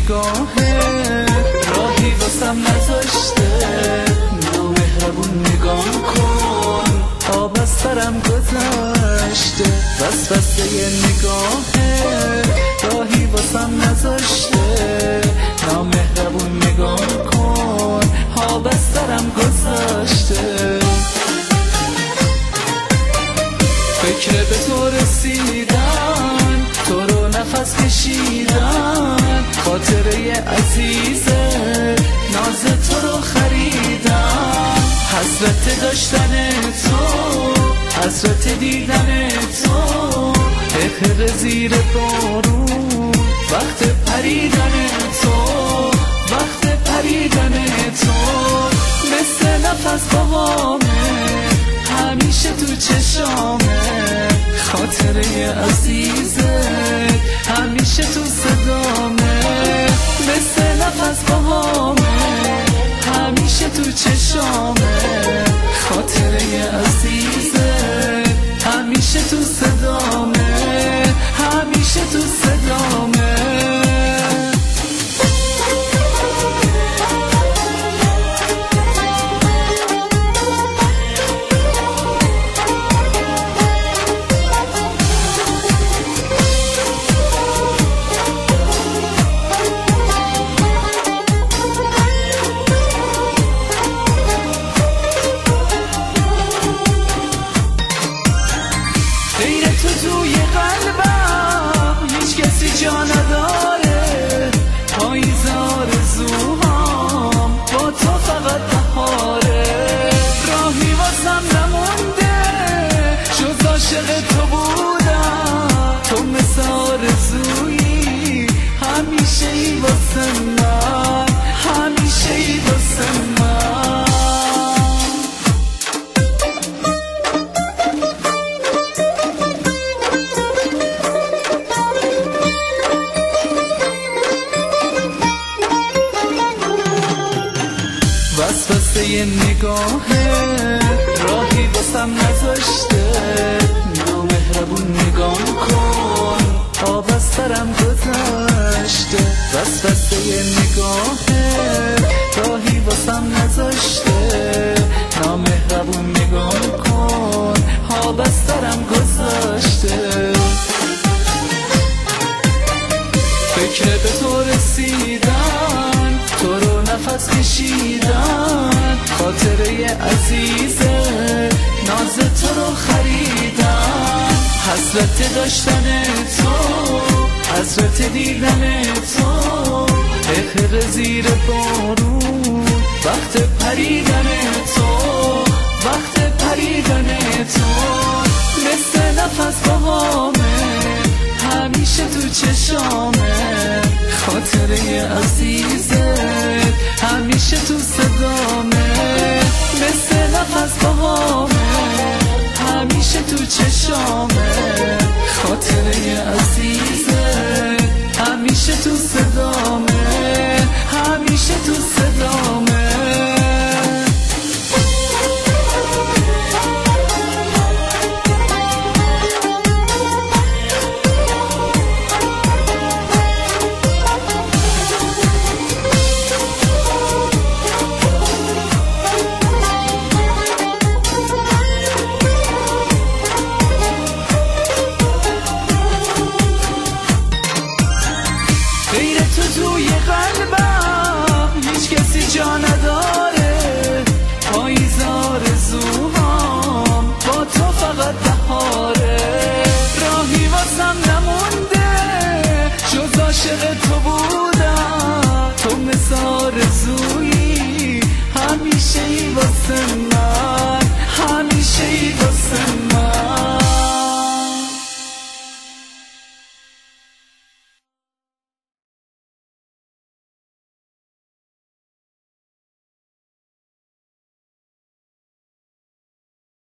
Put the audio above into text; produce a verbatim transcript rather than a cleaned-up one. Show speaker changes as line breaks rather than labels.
نگاهه راهی واسم نذاشته، نامهربون نگاه کن آب از سرم گذشته. وسوسه نگاهه راهی واسم نذاشته، نامهربون نگاه کن آب از سرم گذشته. فکر به تو رسیدن، تو رو نفس کشیدن، خاطره عزیزه ناز تو رو خریدن. حسرت داشتن تو، حسرت دیدن تو، اخر زیر بارون، وقت پریدن تو، وقت پریدن تو. مثل نفس بهامه همیشه تو چشامه، خاطره عزیزه همیشه تو صدامه. مثل نفس بهامه همیشه تو چشامه، خاطره عزیزه همیشه تو صدامه، همیشه تو صدامه. غیر تو توی قلبم هیچ کسی جا نداره، پاییز آرزوهام با تو فقط بهاره. راهی واسم نمونده جز عاشق تو بودم، تو مثل آرزویی همیشه ای واسه من، همیشه ای واسه من. وسوسه نگاهه راهی واسم نذاشته، نامهربون نگاه کن آب از سرم گذشته. وسوسه نگاهه راهی واسم نذاشته، نامهربون نگاه کن آب از سرم گذشته. فکر به تو رسیدن، تو رو نفس کشیدن، خاطره عزیزه ناز تو رو خریدن. حسرت داشتن تو، حسرت دیدن تو، اخر زیر بارون، وقت پریدن تو، وقت پریدن تو. مثل نفس بهامه همیشه تو چشامه، خاطره عزیزه همیشه تو صدامه. مثل نفس بهامه همیشه تو چشامه، خاطره عزیزه همیشه تو صدامه، همیشه تو صدامه. غیر تو توی قلبم هیچ کسی جا نداره، پاییز آرزوهام با تو فقط بهاره. راهی واسم نمونده جز عاشق تو بودم، تو مثل آرزویی همیشه ای واسه